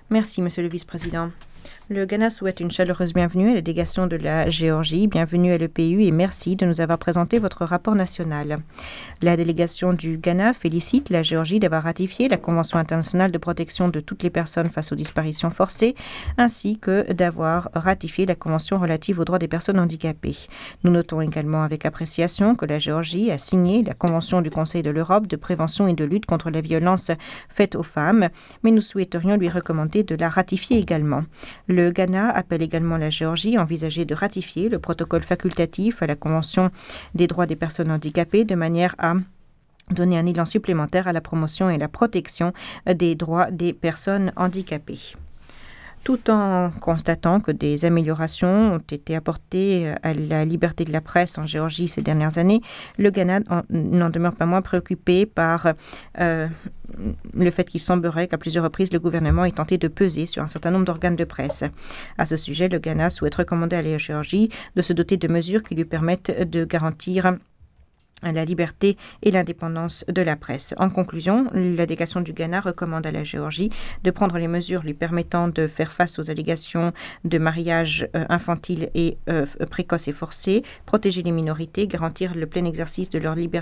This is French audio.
Merci, Monsieur le Vice-président. Le Ghana souhaite une chaleureuse bienvenue à la délégation de la Géorgie. Bienvenue à l'EPU et merci de nous avoir présenté votre rapport national. La délégation du Ghana félicite la Géorgie d'avoir ratifié la Convention internationale de protection de toutes les personnes face aux disparitions forcées, ainsi que d'avoir ratifié la Convention relative aux droits des personnes handicapées. Nous notons également avec appréciation que la Géorgie a signé la Convention du Conseil de l'Europe de prévention et de lutte contre la violence faite aux femmes, mais nous souhaiterions lui recommander de la ratifier également. Le Ghana appelle également la Géorgie à envisager de ratifier le protocole facultatif à la Convention des droits des personnes handicapées de manière à donner un élan supplémentaire à la promotion et la protection des droits des personnes handicapées. Tout en constatant que des améliorations ont été apportées à la liberté de la presse en Géorgie ces dernières années, le Ghana n'en demeure pas moins préoccupé par le fait qu'il semblerait qu'à plusieurs reprises, le gouvernement ait tenté de peser sur un certain nombre d'organes de presse. À ce sujet, le Ghana souhaite recommander à la Géorgie de se doter de mesures qui lui permettent de garantir la liberté et l'indépendance de la presse. En conclusion, la délégation du Ghana recommande à la Géorgie de prendre les mesures lui permettant de faire face aux allégations de mariage infantile et précoce et forcé, protéger les minorités, garantir le plein exercice de leur liberté